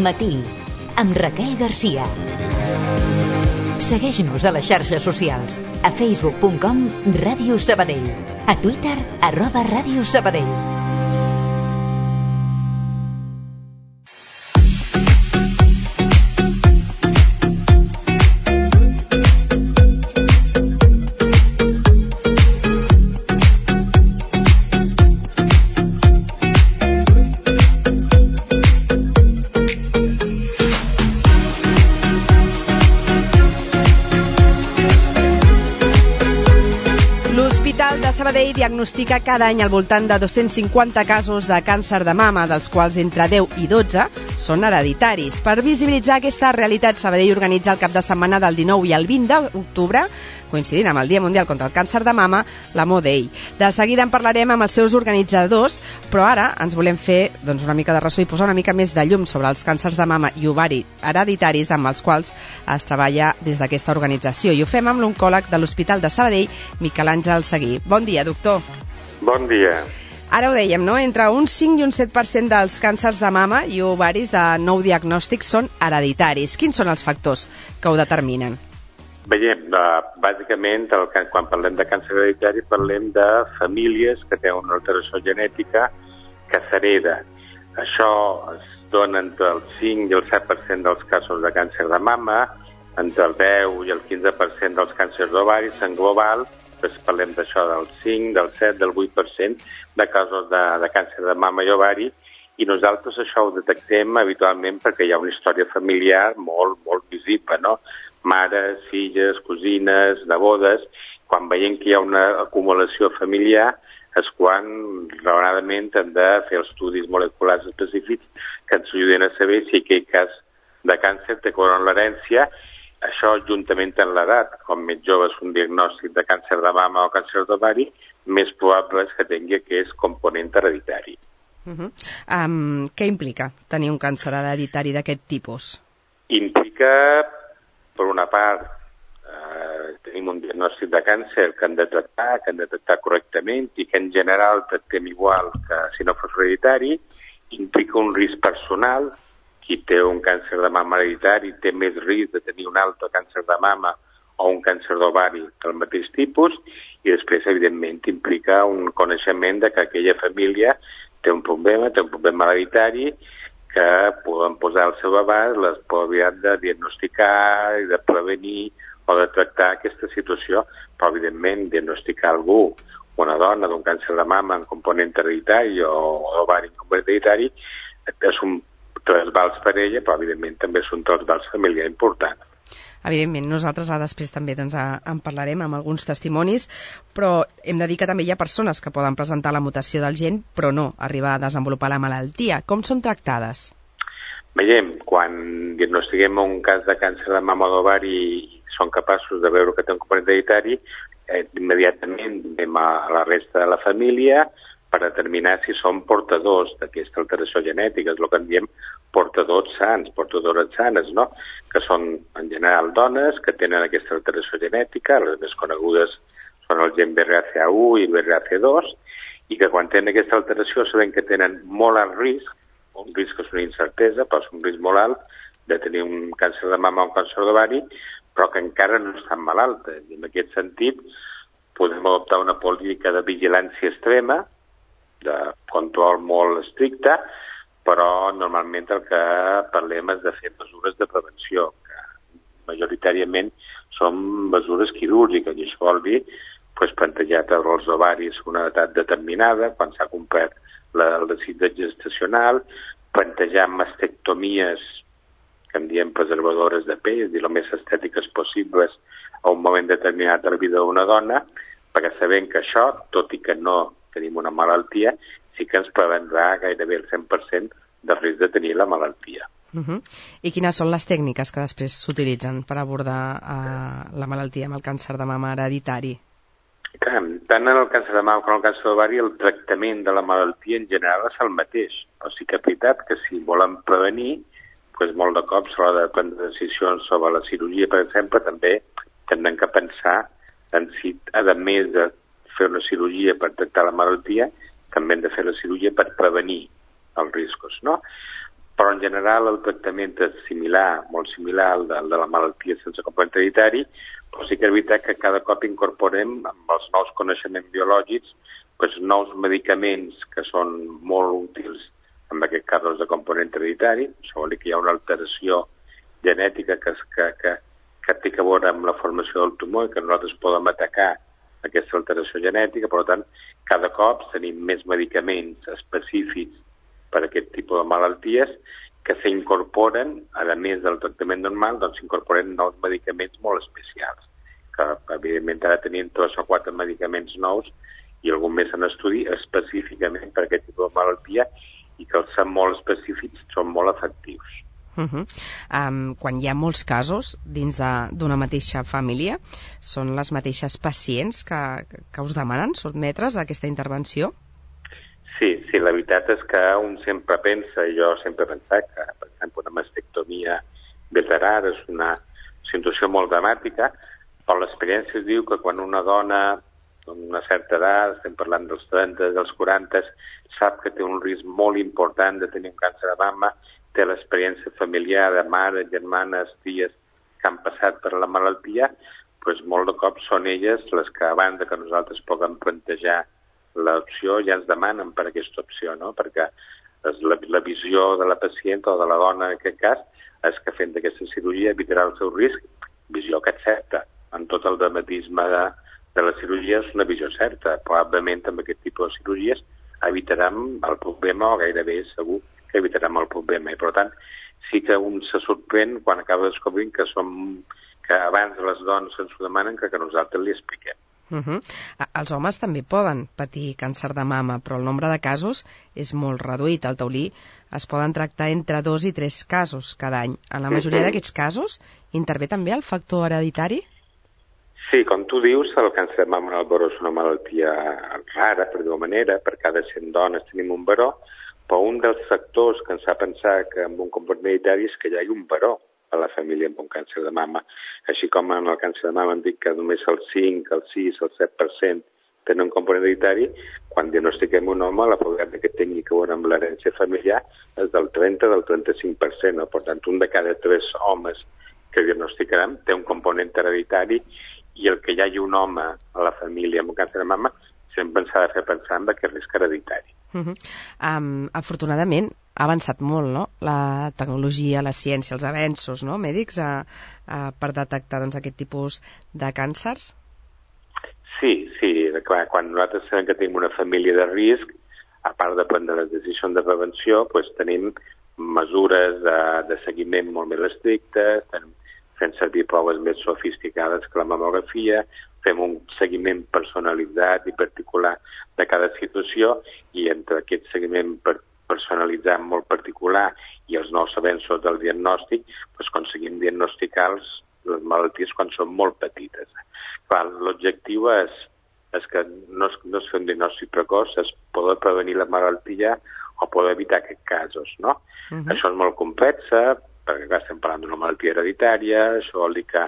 Matí, amb Raquel Garcia. Segueix-nos a les xarxes socials, a facebook.com/Ràdio Sabadell, a Twitter @Ràdio Sabadell. Sabadell diagnostica cada any al voltant de 250 casos de càncer de mama, dels quals entre 10 i 12 són hereditaris. Per visibilitzar aquesta realitat, Sabadell organitza el cap de setmana del 19 i el 20 d'octubre, coincidint amb el Dia Mundial contra el Càncer de Mama, l'Amor Day. De seguida en parlarem amb els seus organitzadors, però ara ens volem fer una mica de ressò i posar una mica més de llum sobre els càncers de mama i ovari hereditaris amb els quals es treballa des d'aquesta organització. I ho fem amb l'oncòleg de l'Hospital de Sabadell, Miquel Àngel Seguí. Bon dia, doctor. Bon dia. Ara ho dèiem, no? Entre un 5 i un 7% dels càncers de mama i ovaris de nou diagnòstic són hereditaris. Quins són els factors que ho determinen? Veiem, bàsicament, quan parlem de càncer hereditari, parlem de famílies que tenen una alteració genètica que s'hereda. Això es dona entre el 5 i el 7% dels casos de càncer de mama, entre el 10 i el 15% dels càncers d'ovaris en global. Després parlem d'això del 5, del 7, del 8% de casos de càncer de mama i ovari, i nosaltres això ho detectem habitualment perquè hi ha una història familiar molt visible, no? Mares, filles, cosines, nebodes. Quan veiem que hi ha una acumulació familiar és quan raonadament hem de fer estudis moleculars específics que ens ajuden a saber si aquell cas de càncer té corona l'herència. Això, juntament amb l'edat, com més jove és un diagnòstic de càncer de mama o càncer d'ovari, més probable és que tingui aquest component hereditari. Què implica tenir un càncer hereditari d'aquest tipus? Implica, per una part, tenim un diagnòstic de càncer que hem de tractar correctament i que en general tractem igual que si no fos hereditari. Implica un risc personal. Qui té un càncer de mama hereditari té més risc de tenir un altre càncer de mama o un càncer d'ovari del mateix tipus, i després, evidentment, implica un coneixement de que aquella família té un problema hereditari que poden posar al seu abast la possibilitat de diagnosticar i de prevenir o de tractar aquesta situació. Però, evidentment, diagnosticar algú, una dona d'un càncer de mama en component hereditari o d'ovari en component hereditari, és un transvals per ella, però evidentment també és un transvals familiar important. Evidentment, nosaltres després també en parlarem amb alguns testimonis, però hem de dir que també hi ha persones que poden presentar la mutació del gen, però no arribar a desenvolupar la malaltia. Com són tractades? Veiem, quan diagnostiquem un cas de càncer de mama o d'ovari i són capaços de veure que té un component hereditari, immediatament anem a la resta de la família per determinar si són portadors d'aquesta alteració genètica. És el que en diem portadores sanes, no? Que són, en general, dones que tenen aquesta alteració genètica. Les més conegudes són el gen BRCA1 i BRCA2, i que quan tenen aquesta alteració sabem que tenen molt alt risc, un risc que és una incertesa, però és un risc molt alt de tenir un càncer de mama o un càncer d'ovari, però que encara no estan malaltes. I en aquest sentit podem adoptar una política de vigilància extrema, de control molt estricte, però normalment el que parlem és de fer mesures de prevenció, que majoritàriament són mesures quirúrgiques, i això vol dir plantejar els ovaris a una edat determinada, quan s'ha complert el desig gestacional, plantejar mastectomies, que en diem preservadores de pell, dir, el més estètiques possibles a un moment determinat de la vida d'una dona, perquè sabem que això, tot i que no tenim una malaltia, sí que ens prevendrà gairebé el 100% de risc de tenir la malaltia. I quines són les tècniques que després s'utilitzen per abordar la malaltia amb el càncer de mama hereditari? Tant en el càncer de mama com en el càncer d'ovari, el tractament de la malaltia en general és el mateix. O sigui que és veritat que si volen prevenir, molt de cops a l'hora de prendre decisions sobre la cirurgia, per exemple, també tindrem que pensar en si, a més de fer una cirurgia per tractar la malaltia, també hem de fer la cirurgia per prevenir els riscos, no? però en general el tractament és similar, molt similar al de la malaltia sense component hereditari, però sí que és veritat que cada cop incorporem amb els nous coneixements biològics nous medicaments que són molt útils en aquest cas de component hereditari. Això vol dir que hi ha una alteració genètica que té a veure amb la formació del tumor i que nosaltres podem atacar aquesta alteració genètica. Per tant, cada cop tenim més medicaments específics per a aquest tipus de malalties que s'incorporen, a més del tractament normal, doncs s'incorporen nous medicaments molt especials, que evidentment ara tenim 3 o 4 medicaments nous i algun més en estudi específicament per a aquest tipus de malaltia i que els són molt específics, són molt efectius. Quan hi ha molts casos dins d'una mateixa família, són les mateixes pacients que us demanen sotmetre's a aquesta intervenció? Sí, la veritat és que un sempre pensa, i jo sempre he pensat que, per exemple, una mastectomia bilateral és una situació molt dramàtica, però l'experiència diu que quan una dona d'una certa edat, estem parlant dels 30, dels 40, sap que té un risc molt important de tenir un càncer de mama, té l'experiència familiar de mare, germanes, ties que han passat per la malaltia, doncs molt de cop són elles les que abans que nosaltres puguem plantejar l'opció ja ens demanen per aquesta opció, no? Perquè la visió de la pacient o de la dona en aquest cas és que fent aquesta cirurgia evitarà el seu risc, visió que és certa. En tot el dramatisme de la cirurgia és una visió certa. Probablement amb aquest tipus de cirurgies evitarem el problema o gairebé segur que evitarem el problema. I per tant, sí que un se sorprèn quan acaba descobrint que abans les dones ens ho demanen que nosaltres li expliquem. Els homes també poden patir càncer de mama, però el nombre de casos és molt reduït. Al taulí es poden tractar entre 2 i 3 casos cada any. En la majoria d'aquests casos intervé també el factor hereditari? Sí, com tu dius, el càncer de mama en el baró és una malaltia rara, per dir-ho manera, per cada 100 dones tenim un baró, però un dels factors que ens fa pensar que amb un component hereditari és que hi ha un baró a la família amb un càncer de mama. Així com en el càncer de mama hem dit que només el 5, el 6, el 7% tenen un component hereditari, quan diagnostiquem un home, la probabilitat que tingui que veure amb l'herència familiar és del 30 del 35%. No? Per tant, un de cada 3 homes que diagnosticarem té un component hereditari i el que hi hagi un home a la família amb un càncer de mama sempre ens ha de fer pensar en aquest risc hereditari. Afortunadament ha avançat molt, no? La tecnologia, la ciència, els avenços, no? Mèdics per detectar aquest tipus de càncers? Sí, clar, quan nosaltres sabem que tenim una família de risc, a part de prendre les decisions de prevenció, doncs tenim mesures de seguiment molt més estrictes, fem servir proves més sofisticades que la mamografia, fem un seguiment personalitzat i particular de cada situació i entre aquest seguiment personalitzat molt particular i els nous avenços del diagnòstic doncs aconseguim diagnosticar les malalties quan són molt petites. L'objectiu és que no es fer un diagnòstic precoç, és poder prevenir la malaltia o poder evitar aquests casos, no? Això és molt complex, perquè estem parlant d'una malaltia hereditària, això vol dir que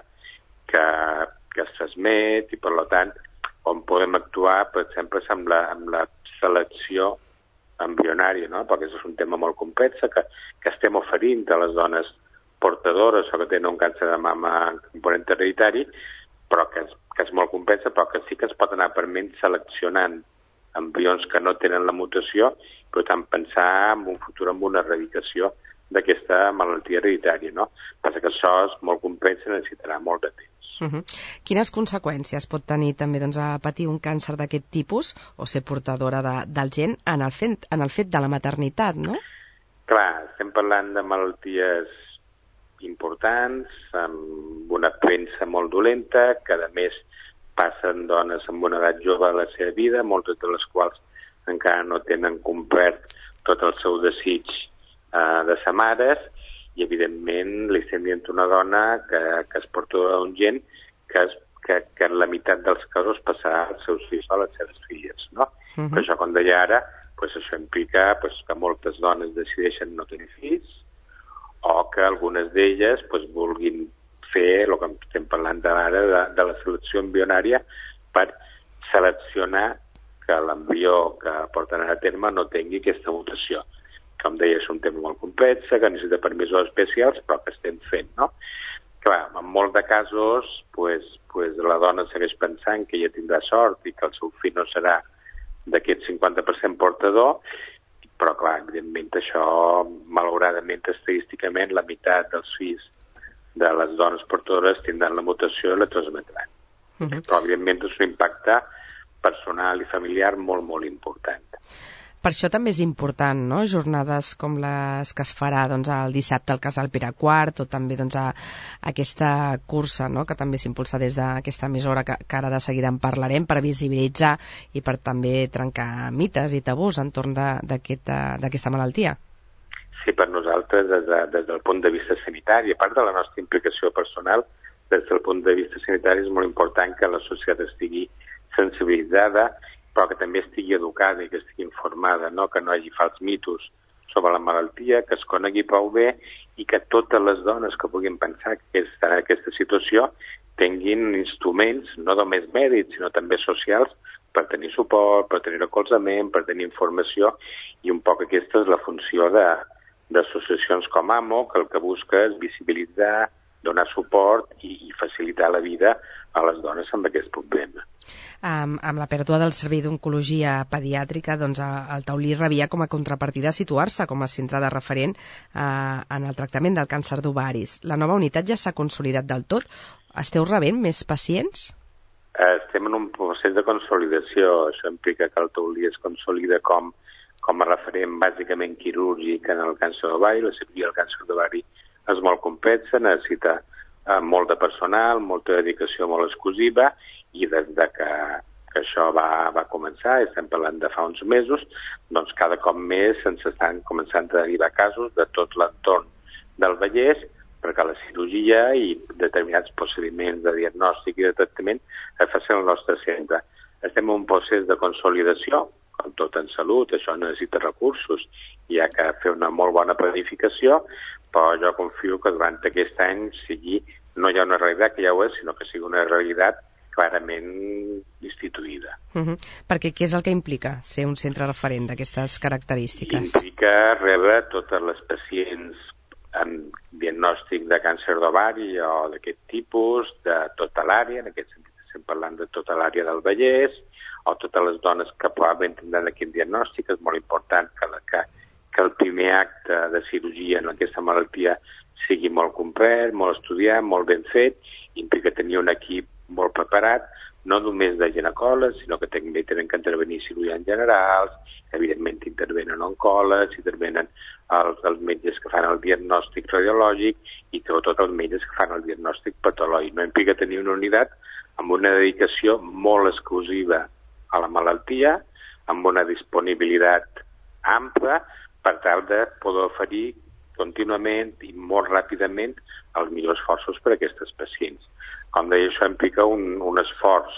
es transmet i per tant on podem actuar, per exemple, amb la selecció embrionària, no? Perquè és un tema molt complex que estem oferint a les dones portadores o que tenen un càncer de mama en component hereditari, però que és molt complex, però que sí que es pot anar permanent seleccionant embrions que no tenen la mutació, però tant pensar en un futur amb una erradicació d'aquesta malaltia hereditària, no? Passa que això és molt complex i necessitarà molt de temps. Quines conseqüències pot tenir també a patir un càncer d'aquest tipus o ser portadora del gen en el fet de la maternitat, no? Clar, estem parlant de malalties importants, amb una premsa molt dolenta, que a més passen dones amb una edat jove a la seva vida, moltes de les quals encara no tenen complert tot el seu desig de ser mares, i evidentment li estem dient a una dona que és portadora d'un gen que en la meitat dels casos passarà als seus fills o a les seves filles, no? Per això, com deia ara, això implica que moltes dones decideixen no tenir fills o que algunes d'elles vulguin fer el que estem parlant ara de la selecció embrionària per seleccionar que l'embrió que porten a terme no tingui aquesta mutació. com deia, és un tema molt complex, que necessita permisos especials, però que estem fent, no? Clar, en molts de casos, pues, la dona segueix pensant que ella tindrà sort i que el seu fill no serà d'aquest 50% portador, però clar, evidentment això, malauradament, estadísticament, la meitat dels fills de les dones portadores tindran la mutació i la transmetran. Però evidentment és un impacte personal i familiar molt, molt important. Per això també és important, no?, jornades com les que es farà el dissabte al Casal Pere IV, o també aquesta cursa, no?, que també s'impulsa des d'aquesta emissora, que ara de seguida en parlarem, per visibilitzar i per també trencar mites i tabús entorn d'aquesta malaltia. Sí, per nosaltres, des del punt de vista sanitari, a part de la nostra implicació personal, des del punt de vista sanitari és molt important que la societat estigui sensibilitzada, però que també estigui educada i que estigui informada, no? Que no hi hagi fals mitos sobre la malaltia, que es conegui prou bé i que totes les dones que puguin pensar que estan en aquesta situació tinguin instruments, no només mèdics, sinó també socials, per tenir suport, per tenir recolzament, per tenir informació, i un poc aquesta és la funció d'associacions com AMO, que el que busca és visibilitzar, donar suport i facilitar la vida a les dones amb aquest problema. Amb la pèrdua del servei d'oncologia pediàtrica, el Taulí rebia com a contrapartida situar-se com a centre de referent en el tractament del càncer d'ovaris. La nova unitat ja s'ha consolidat del tot? Esteu rebent més pacients? Estem en un procés de consolidació. Això implica que el Taulí es consolida com a referent bàsicament quirúrgic en el càncer d'ovari. La cirurgia del càncer d'ovari és molt complexa, necessita molt de personal, molta dedicació molt exclusiva, i des que això va començar, estem parlant de fa uns mesos, doncs cada cop més se'ns estan començant a derivar casos de tot l'entorn del Vallès, perquè la cirurgia i determinats procediments de diagnòstic i de tractament es facin al nostre centre. Estem en un procés de consolidació, com tot en salut, això necessita recursos, hi ha que fer una molt bona planificació, però jo confio que durant aquest any no hi ha una realitat que ja ho és, sinó que sigui una realitat clarament instituïda. Perquè què és el que implica ser un centre referent d'aquestes característiques? Implica rebre totes les pacients amb diagnòstic de càncer d'ovari o d'aquest tipus, de tota l'àrea, en aquest sentit estem parlant de tota l'àrea del Vallès, o totes les dones que probablement tindran aquest diagnòstic. És molt important que el primer acte de cirurgia en aquesta malaltia sigui molt complet, molt estudiat, molt ben fet, implica tenir un equip molt preparat, no només de ginecòlegs, sinó que també tenen que intervenir cirurgians generals, evidentment intervenen oncòlegs, intervenen els metges que fan el diagnòstic radiològic i sobretot els metges que fan el diagnòstic patològic. No implica tenir una unitat amb una dedicació molt exclusiva a la malaltia, amb una disponibilitat ampla per tal de poder oferir contínuament i molt ràpidament els millors esforços per a aquestes pacients. Com deia, això implica un esforç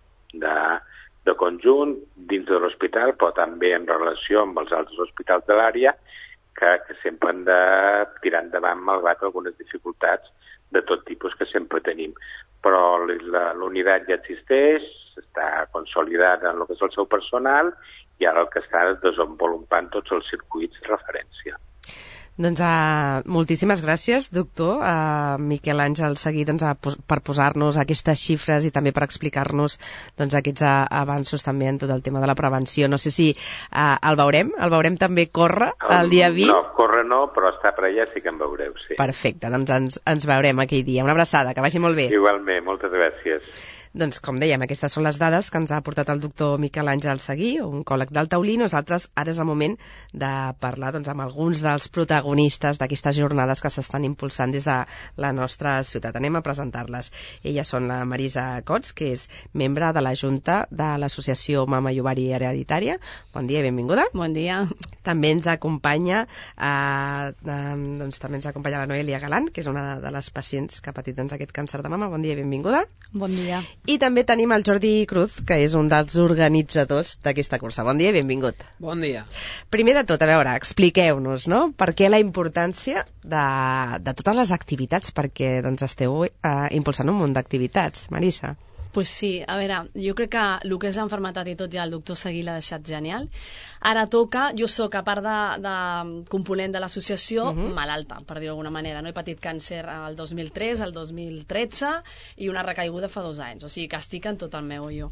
de conjunt dins de l'hospital, però també en relació amb els altres hospitals de l'àrea, que sempre han de tirar endavant malgrat algunes dificultats de tot tipus que sempre tenim. Però l'unitat ja existeix, està consolidada en el que és el seu personal, i ara el que està és desenvolupant tots els circuits de referència. Doncs moltíssimes gràcies, doctor Miquel Àngel Seguí, per posar-nos aquestes xifres i també per explicar-nos aquests avanços també en tot el tema de la prevenció. No sé si el veurem també córrer el dia 20? No, córrer no, però està per allà, sí que en veureu, sí. Perfecte, doncs ens veurem aquell dia. Una abraçada, que vagi molt bé. Igualment, moltes gràcies. Doncs, com dèiem, aquestes són les dades que ens ha portat el doctor Miquel Àngel Seguí, oncòleg del Taulí. Nosaltres ara és el moment de parlar amb alguns dels protagonistes d'aquestes jornades que s'estan impulsant des de la nostra ciutat. Anem a presentar-les. Elles són la Marisa Cots, que és membre de la Junta de l'Associació Mama i Ovari Hereditària. Bon dia i benvinguda. Bon dia. També ens acompanya la Noelia Galant, que és una de les pacients que ha patit aquest càncer de mama. Bon dia i benvinguda. Bon dia. I també tenim el Jordi Cruz, que és un dels organitzadors d'aquesta cursa. Bon dia i benvingut. Bon dia. Primer de tot, a veure, expliqueu-nos, no?, per què la importància de totes les activitats, perquè esteu impulsant un munt d'activitats. Marisa. Pues sí, a veure, jo crec que el que és enfermetat i tot ja el doctor Seguí l'ha deixat genial. Ara toca, jo sóc, a part de component de l'associació, malalta, per dir-ho d'alguna manera. No he patit càncer el 2003, el 2013 i una recaiguda fa 2 anys. O sigui que estic en tot el meu jo.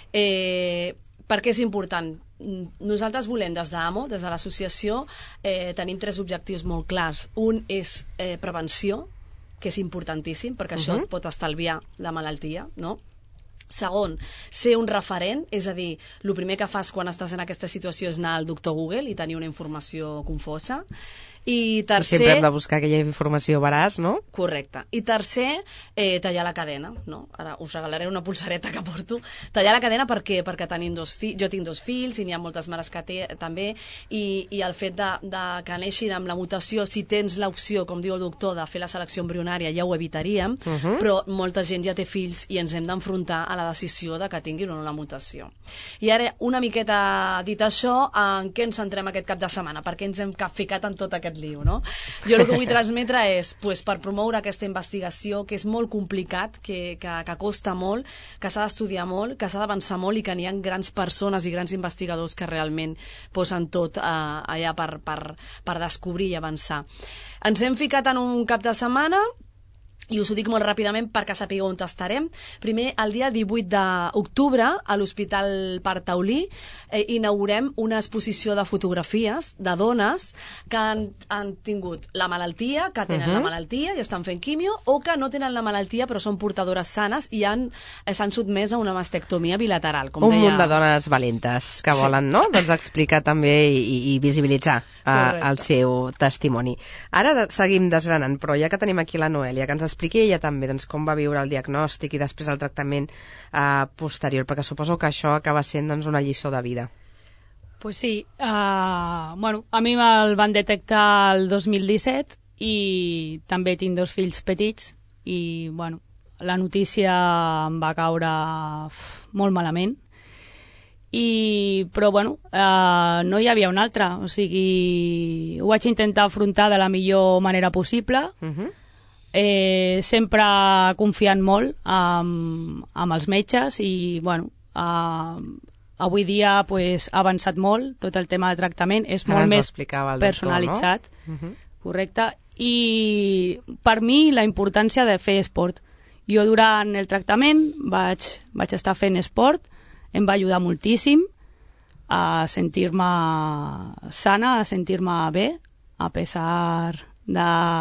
Per què és important? Nosaltres volem, des d'AMO, des de l'associació, tenim 3 objectius molt clars. Un és prevenció, que és importantíssim, perquè això et pot estalviar la malaltia, no? Segon, ser un referent, és a dir, el primer que fas quan estàs en aquesta situació és anar al doctor Google i tenir una informació confosa. I tercer... Sempre hem de buscar aquella informació veraç, no? Correcte. I tercer, tallar la cadena, no? Ara us regalaré una pulsareta que porto. Tallar la cadena per què? Perquè tenim 2 fills, jo tinc 2 fills i n'hi ha moltes mares que també, i el fet de que neixin amb la mutació, si tens l'opció, com diu el doctor, de fer la selecció embrionària, ja ho evitaríem, però molta gent ja té fills i ens hem d'enfrontar a la decisió de que tinguin o no la mutació. I ara, una miqueta dit això, en què ens centrem aquest cap de setmana? Per què ens hem ficat en tot aquest lío, no? Jo el que vull transmetre és, per promoure aquesta investigació, que és molt complicat, que costa molt, que s'ha d'estudiar molt, que s'ha d'avançar molt i que n'hi ha grans persones i grans investigadors que realment posen tot allà per descobrir i avançar. Ens hem ficat en un cap de setmana i us ho dic molt ràpidament perquè sapigueu on estarem. Primer, el dia 18 d'octubre, a l'Hospital Parc Taulí, inaugurem una exposició de fotografies de dones que han tingut la malaltia, que tenen la malaltia i estan fent quimio, o que no tenen la malaltia però són portadores sanes i s'han sotmès a una mastectomia bilateral. Com un munt de dones valentes que volen, no? Doncs explicar també i visibilitzar el seu testimoni. Ara seguim desgranant, però ja que tenim aquí la Noelia, que ens expliqui ella també com va viure el diagnòstic i després el tractament posterior, perquè suposo que això acaba sent una lliçó de vida. Pues sí, a mi me'l van detectar el 2017 i també tinc 2 fills petits i la notícia em va caure molt malament. Però no hi havia una altra, o sigui, ho vaig intentar afrontar de la millor manera possible. Sempre confiant molt amb els metges i avui dia ha avançat molt tot el tema de tractament, és molt més personalitzat, correcte, i per mi la importància de fer esport. Jo durant el tractament vaig estar fent esport, em va ajudar moltíssim a sentir-me sana, a sentir-me bé, a pesar de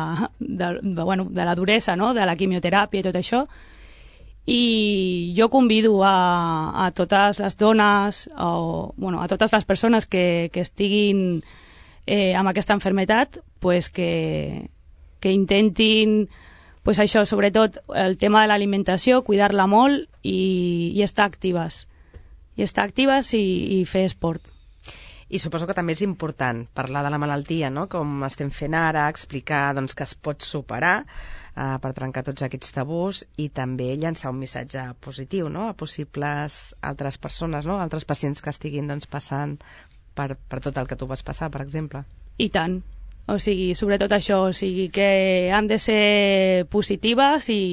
la duresa, no? De la quimioteràpia i tot això. I jo convido a totes les dones a totes les persones que estiguin amb aquesta malaltia que intentin això, sobretot el tema de l'alimentació, cuidar-la molt i estar actives i fer esport. I suposo que també és important parlar de la malaltia, no? Com estem fent ara, explicar que es pot superar per trencar tots aquests tabús i també llançar un missatge positiu, no? A possibles altres persones, no? Altres pacients que estiguin passant per tot el que tu vas passar, per exemple. I tant. O sigui, sobretot això, o sigui, que han de ser positives i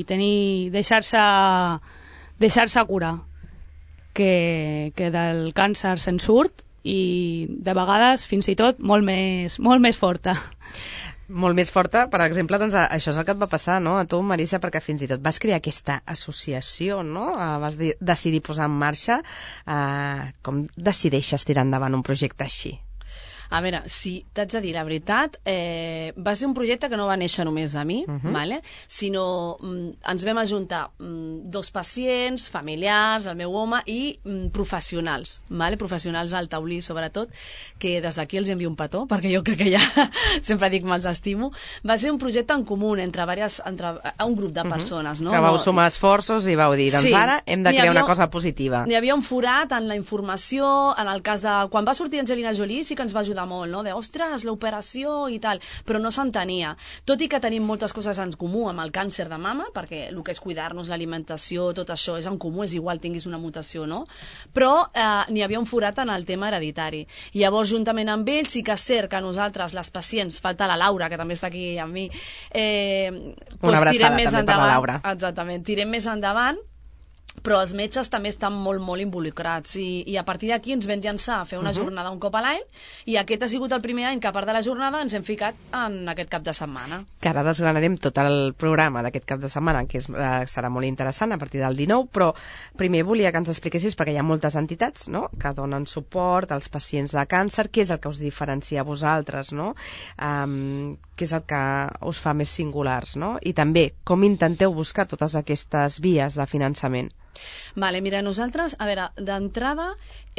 deixar-se curar. Que del càncer se'n surt i de vegades fins i tot molt més forta. Molt més forta, per exemple, això és el que et va passar, no? A tu, Marisa, perquè fins i tot vas crear aquesta associació, no? Vas decidir posar en marxa. Com decideixes tirar endavant un projecte així? A veure, si t'haig de dir la veritat, va ser un projecte que no va néixer només a mi, sinó ens vam ajuntar 2 pacients, familiars, el meu home i professionals, professionals al taulí sobretot, que des d'aquí els envio un petó, perquè jo crec que ja sempre dic me'ls estimo. Va ser un projecte en comú entre un grup de persones. No? Que vau sumar esforços i vau dir, doncs ara hem de crear una cosa positiva. N'hi havia un forat en la informació, en el cas de... Quan va sortir Angelina Jolie sí que ens va ajudar molt, no? De, ostres, l'operació i tal, però no s'entenia. Tot i que tenim moltes coses en comú amb el càncer de mama, perquè el que és cuidar-nos, l'alimentació, tot això és en comú, és igual tinguis una mutació o no, però n'hi havia un forat en el tema hereditari. I llavors, juntament amb ells, sí que és cert que nosaltres, les pacients, falta la Laura, que també està aquí amb mi, una abraçada també per la Laura. Exactament, tirem més endavant però els metges també estan molt, molt involucrats i a partir d'aquí ens vam llançar a fer una jornada un cop a l'any i aquest ha sigut el primer any que a part de la jornada ens hem ficat en aquest cap de setmana. Que ara desgranarem tot el programa d'aquest cap de setmana, que serà molt interessant a partir del 19, però primer volia que ens expliquessis, perquè hi ha moltes entitats, no?, que donen suport als pacients de càncer. Què és el que us diferencia a vosaltres, no? Què és el que us fa més singulars, no? I també, com intenteu buscar totes aquestes vies de finançament? Vale, mira, nosaltres, a veure, d'entrada,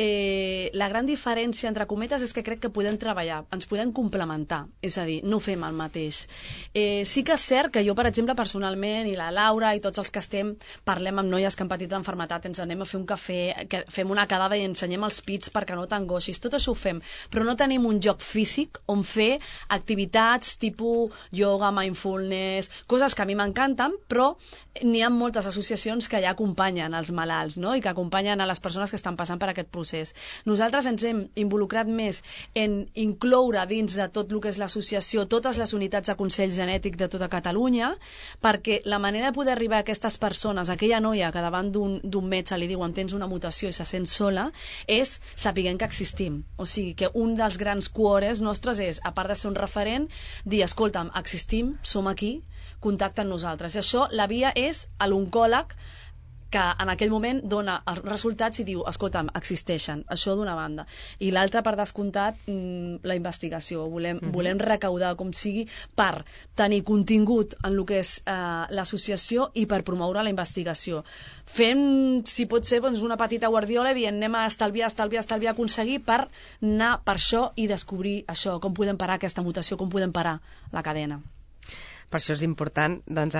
la gran diferència, entre cometes, és que crec que podem treballar, ens podem complementar, és a dir, no fem el mateix. Sí que és cert que jo, per exemple, personalment, i la Laura i tots els que estem, parlem amb noies que han patit l'enfermetat, ens anem a fer un cafè, que fem una quedada i ensenyem els pits perquè no t'angoixis, tot això ho fem, però no tenim un lloc físic on fer activitats tipus yoga, mindfulness, coses que a mi m'encanten, però n'hi ha moltes associacions que ja acompanyen els malalts, no?, i que acompanyen a les persones que estan passant per aquest procés. Nosaltres ens hem involucrat més en incloure dins de tot el que és l'associació totes les unitats de consell genètic de tota Catalunya, perquè la manera de poder arribar a aquestes persones, a aquella noia que davant d'un metge li diuen tens una mutació i se sent sola, és sapiguem que existim. O sigui, que un dels grans cuores nostres és, a part de ser un referent, dir, escolta'm, existim, som aquí, contacta amb nosaltres. I això, la via és a l'oncòleg que en aquell moment dona els resultats i diu, escolta'm, existeixen, això d'una banda. I l'altra, per descomptat, la investigació. Volem recaudar com sigui per tenir contingut en el que és l'associació i per promoure la investigació. Fem, si pot ser, doncs, una petita guardiola dient anem a estalviar, aconseguir per anar per això i descobrir això, com podem parar aquesta mutació, com podem parar la cadena. Per això és important, doncs,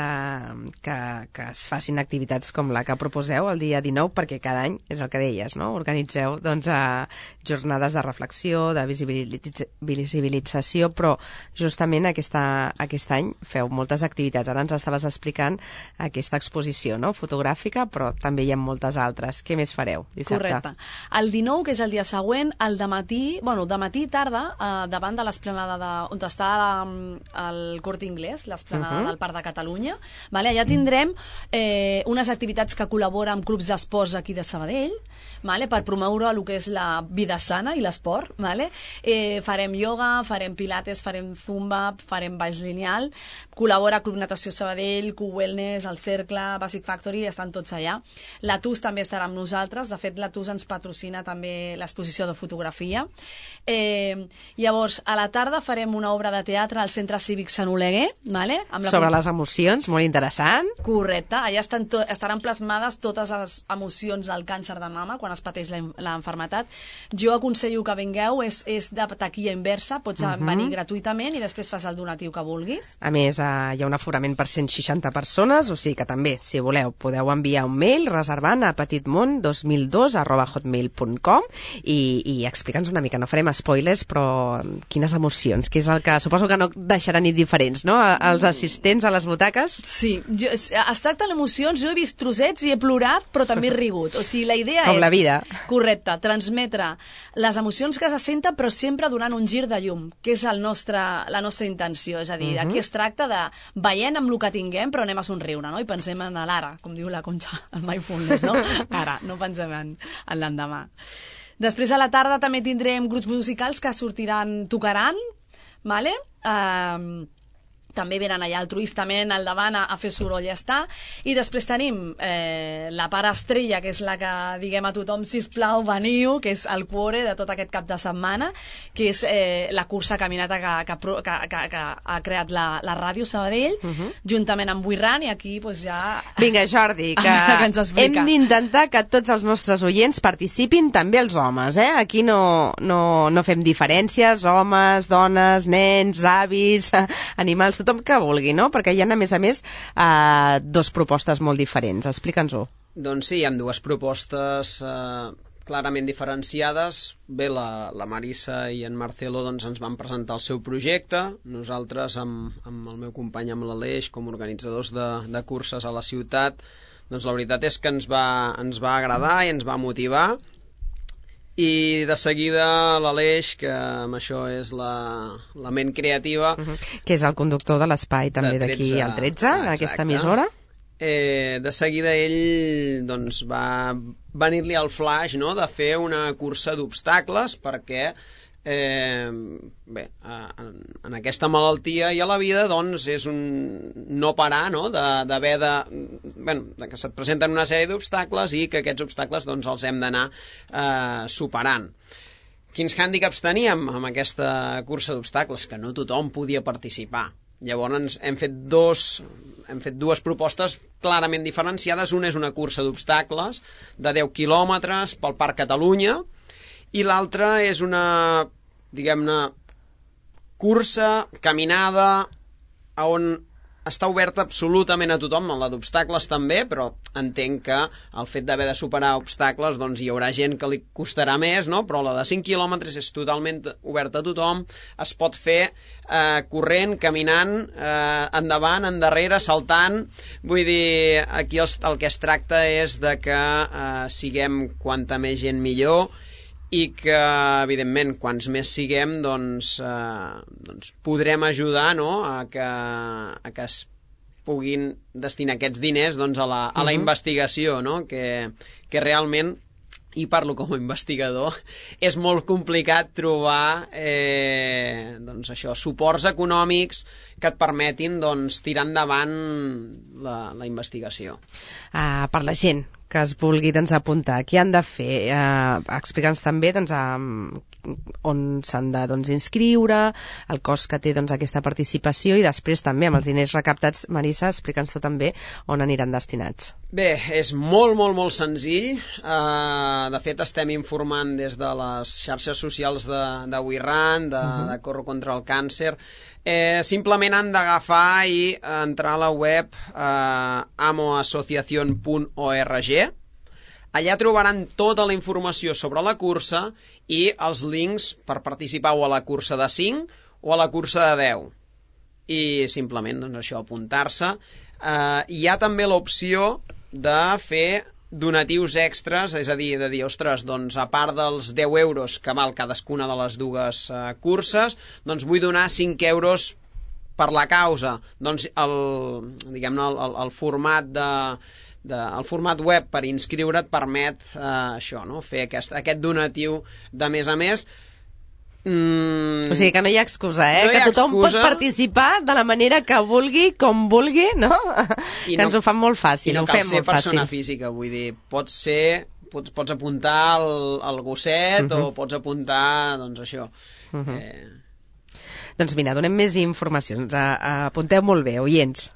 que es facin activitats com la que proposeu el dia 19, perquè cada any, és el que deies, no?, organitzeu, doncs, jornades de reflexió, de visibilització, però justament aquest any feu moltes activitats. Ara ens estaves explicant aquesta exposició, no?, fotogràfica, però també hi ha moltes altres. Què més fareu dissabte? Correcte. El 19, que és el dia següent, el dematí i tarda, davant de l'esplanada on està el Corte Inglés, l'esplanada del Parc de Catalunya. Vale? Allà tindrem unes activitats que col·laboren amb clubs d'esports aquí de Sabadell, vale? Per promoure el que és la vida sana i l'esport. Vale? Farem yoga, farem pilates, farem zumba, farem baix lineal. Col·labora Club Natació Sabadell, Q-Wellness, el Cercle, Basic Factory, estan tots allà. La TUS també estarà amb nosaltres. De fet, la TUS ens patrocina també l'exposició de fotografia. Llavors, a la tarda farem una obra de teatre al Centre Cívic Sant Oleguer, vale? Sobre les emocions, molt interessant. Correcte, allà estaran plasmades totes les emocions del càncer de mama quan es pateix l'enfermetat. Jo aconsello que vingueu, és de taquilla inversa, pots venir gratuïtament i després fas el donatiu que vulguis. A més, hi ha un aforament per 160 persones, o sigui que també, si voleu, podeu enviar un mail reservant a petitmon2002@hotmail.com i explica'ns una mica, no farem spoilers, però quines emocions, que és el que suposo que no deixaran indiferents, no?, els assistents a les butaques. Sí, es tracta d'emocions, jo he vist trossets i he plorat, però també he rigut. O sigui, la idea com la vida. Correcte, transmetre les emocions que se senten, però sempre donant un gir de llum, que és la nostra intenció. És a dir, aquí es tracta de veient amb el que tinguem, però anem a somriure, no? I pensem en l'ara, com diu la Conxa, el mindfulness, no? Ara, no pensem en l'endemà. Després, a la tarda, també tindrem grups musicals que tocaran, vale? També venen allà altruistament al davant a fer soroll i ja està. I després tenim la part estrella, que és la que diguem a tothom, sisplau, veniu, que és el cuore de tot aquest cap de setmana, que és la cursa caminata que ha creat la Ràdio Sabadell, juntament amb Buirran, i aquí doncs, ja... Vinga, Jordi, que hem d'intentar que tots els nostres oients participin, també els homes, eh? Aquí no fem diferències, homes, dones, nens, avis, animals, tothom que vulgui, no? Perquè hi ha, a més, dues propostes molt diferents. Explica'ns-ho. Doncs sí, hi ha dues propostes clarament diferenciades. Bé, la Marissa i en Marcelo doncs, ens van presentar el seu projecte. Nosaltres, amb el meu company, amb l'Aleix, com a organitzadors de curses a la ciutat, doncs la veritat és que ens va agradar i ens va motivar. I de seguida l'Aleix, que amb això és la ment creativa... Que és el conductor de l'espai també d'aquí al 13, en aquesta emissora. de seguida ell doncs, va venir-li el flash, no?, de fer una cursa d'obstacles perquè en aquesta malaltia i a la vida doncs és un no parar, no?, d'haver que se't presenten una sèrie d'obstacles i que aquests obstacles doncs els hem d'anar superant. Quins hàndicaps teníem amb aquesta cursa d'obstacles? Que no tothom podia participar. Llavors hem fet dues propostes clarament diferenciades. Una és una cursa d'obstacles de 10 quilòmetres pel Parc Catalunya i l'altra és una, diguem-ne, cursa, caminada, on està oberta absolutament a tothom, la d'obstacles també, però entenc que el fet d'haver de superar obstacles doncs hi haurà gent que li costarà més, no? Però la de 5 quilòmetres és totalment oberta a tothom, es pot fer corrent, caminant, endavant, endarrere, saltant. Vull dir, aquí el que es tracta és de que siguem quanta més gent millor i que, evidentment, quants més siguem, doncs podrem ajudar, no?, a que es puguin destinar aquests diners doncs, a la investigació, no?, que realment, i parlo com a investigador, és molt complicat trobar doncs això, suports econòmics que et permetin doncs, tirar endavant la investigació. Per la gent que es vulgui doncs, apuntar, què han de fer? Explica'ns també doncs, on s'han de doncs, inscriure, el cost que té doncs, aquesta participació i després també amb els diners recaptats. Marissa, explica'ns-ho també on aniran destinats. Bé, és molt, molt, molt senzill. De fet, estem informant des de les xarxes socials de We Run, de Corro contra el Càncer. Simplement han d'agafar i entrar a la web amoasociacion.org. Allà trobaran tota la informació sobre la cursa i els links per participar o a la cursa de 5 o a la cursa de 10. I simplement, doncs això, apuntar-se. Hi ha també l'opció de fer donatius extras, és a dir, ostres, doncs a part dels 10 euros que val cadascuna de les dues curses, doncs vull donar 5 euros per la causa. Doncs el format el format web per inscriure et permet això, no?, fer aquest donatiu de mes a mes. O sigui que no hi ha excusa, que tothom pot participar de la manera que vulgui, com vulgui, no? Que ens ho fan molt fàcil. I no cal ser persona física, vull dir, pots apuntar el gosset o pots apuntar, doncs això. Doncs mira, donem més informacions. Apunteu molt bé, oients.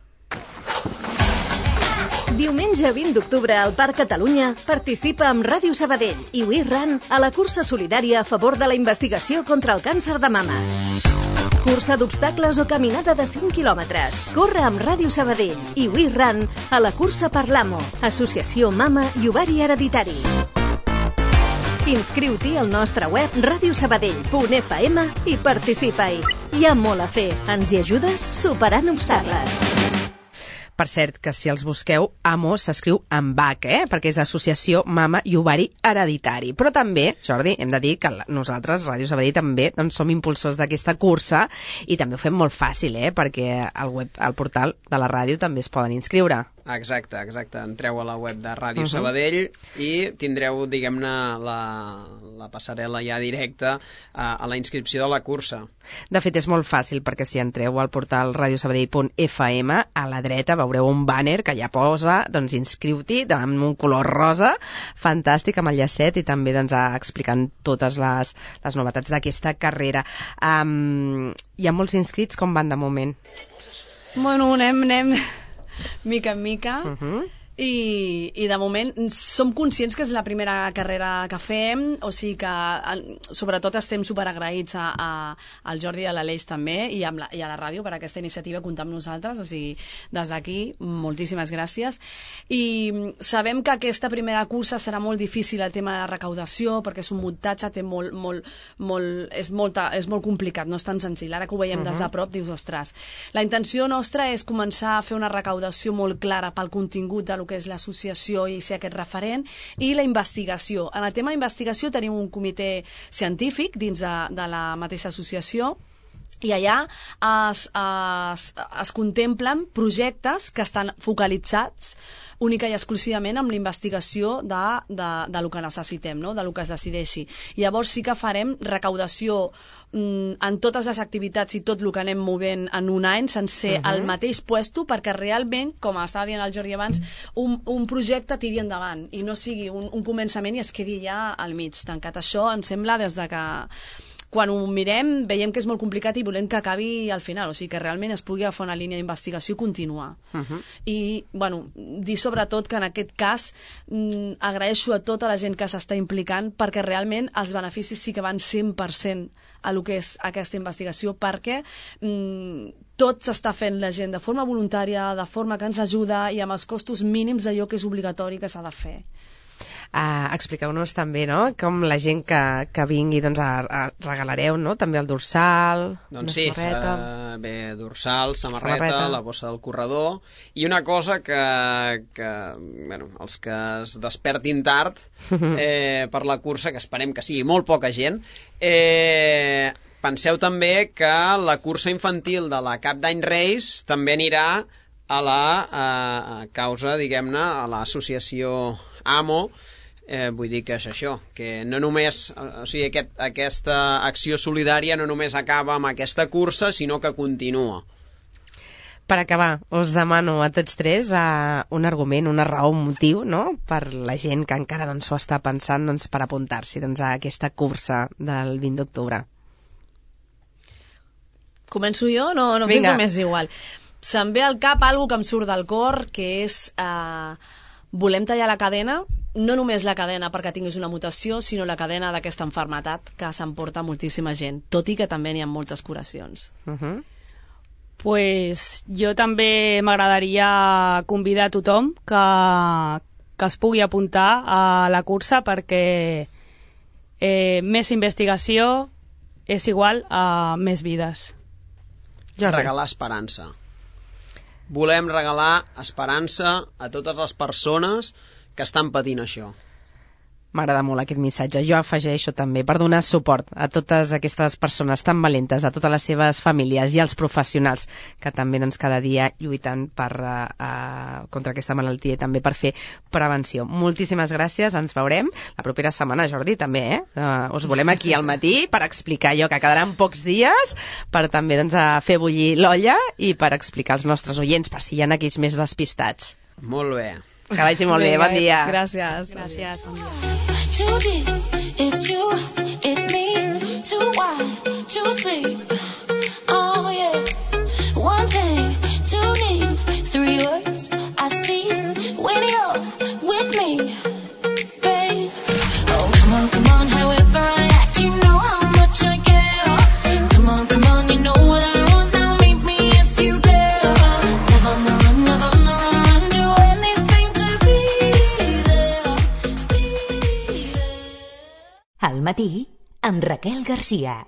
Diumenge 20 d'octubre al Parc Catalunya participa amb Ràdio Sabadell i We Run a la cursa solidària a favor de la investigació contra el càncer de mama. Cursa d'obstacles o caminada de 5 quilòmetres. Corre amb Ràdio Sabadell i We Run a la cursa per l'AMO, Associació Mama i Ovari Hereditari. Inscriu-t'hi al nostre web radiosabadell.fm i participa-hi. Hi ha molt a fer. Ens hi ajudes superant obstacles. Per cert, que si els busqueu, AMO s'escriu amb H, perquè és Associació Mama i Ovari Hereditari. Però també, Jordi, hem de dir que nosaltres, Ràdio Sabadell, també doncs, som impulsors d'aquesta cursa i també ho fem molt fàcil, perquè al portal de la ràdio també es poden inscriure. Exacte. Entreu a la web de Ràdio Sabadell i tindreu, diguem-ne, la passarel·la ja directa a la inscripció de la cursa. De fet, és molt fàcil, perquè si entreu al portal radiosabadell.fm, a la dreta veureu un banner que ja posa, doncs, inscriu-t'hi, amb un color rosa, fantàstic, amb el llacet, i també doncs, explicant totes les novetats d'aquesta carrera. Hi ha molts inscrits, com van de moment? Bueno, anem mica en mica, i de moment som conscients que és la primera carrera que fem, o sigui que sobretot estem superagraïts al Jordi i a l'Aleix també i a la ràdio per aquesta iniciativa, comptar amb nosaltres, o sigui, des d'aquí moltíssimes gràcies. I sabem que aquesta primera cursa serà molt difícil el tema de la recaudació, perquè és un muntatge, és molt complicat, no és tan senzill. Ara que ho veiem des de prop dius, ostres, la intenció nostra és començar a fer una recaudació molt clara pel contingut del que és l'associació i ser aquest referent, i la investigació. En el tema d'investigació tenim un comitè científic dins de la mateixa associació I allà es contemplen projectes que estan focalitzats única i exclusivament amb l'investigació de lo que necessitem, no? De lo que es decideixi. Llavors sí que farem recaudació en totes les activitats i tot el que anem movent en un any sencer al mateix puesto, perquè realment, com estava dient el Jordi abans, un projecte tiri endavant i no sigui un començament i es quedi ja al mig tancat. Això em sembla des de que quan ho mirem veiem que és molt complicat i volem que acabi al final, o sigui que realment es pugui agafar una línia d'investigació i continuar. I, bueno, dir sobretot que en aquest cas agraeixo a tota la gent que s'està implicant perquè realment els beneficis sí que van 100% a lo que és aquesta investigació, perquè tot s'està fent la gent de forma voluntària, de forma que ens ajuda i amb els costos mínims d'allò que és obligatori que s'ha de fer. Expliqueu-nos també, no?, com la gent que vingui, doncs, regalareu, no?, també el dorsal, doncs sí, bé, dorsal, samarreta, la bossa del corredor, i una cosa que bueno, els que es despertin tard per la cursa, que esperem que sigui molt poca gent, penseu també que la cursa infantil de la Cap d'Any Reis també anirà a la causa, diguem-ne, a l'associació AMO. Vull dir que és això, que no només, o sigui, aquesta acció solidària no només acaba amb aquesta cursa, sinó que continua. Per acabar, us demano a tots tres un argument, una raó, un motiu, no?, per la gent que encara s'ho està pensant, doncs, per apuntar-s'hi a aquesta cursa del 20 d'octubre. Començo jo? No vinga, més igual. Se'm ve al cap alguna que em surt del cor, que és volem tallar la cadena, no només la cadena perquè tinguis una mutació, sinó la cadena d'aquesta malaltia que s'emporta moltíssima gent, tot i que també n'hi ha moltes curacions. Pues jo també m'agradaria convidar a tothom que es pugui apuntar a la cursa, perquè més investigació és igual a més vides. Regalar esperança. Volem regalar esperança a totes les persones que estan patint això. M'agrada molt aquest missatge. Jo afegeixo també per donar suport a totes aquestes persones tan valentes, a totes les seves famílies i als professionals que també, doncs, cada dia lluiten contra aquesta malaltia i també per fer prevenció. Moltíssimes gràcies, ens veurem la propera setmana, Jordi, també, us volem aquí al matí per explicar allò que quedaran pocs dies, per també, doncs, fer bullir l'olla i per explicar als nostres oients, per si hi ha aquells més despistats. Molt bé. Que vagi molt bé, bon dia. Gràcies. Gràcies, bon dia. Too deep, it's you, it's me, too wide, too sleep. Oh yeah, one thing, two need, three words I speak when you're with me, babe. Oh, come on, however I act, you know how much I care. Come on, you know what I want, now meet me if you dare. Live on the run, do anything to be there, be there. Al matí, amb Raquel Garcia.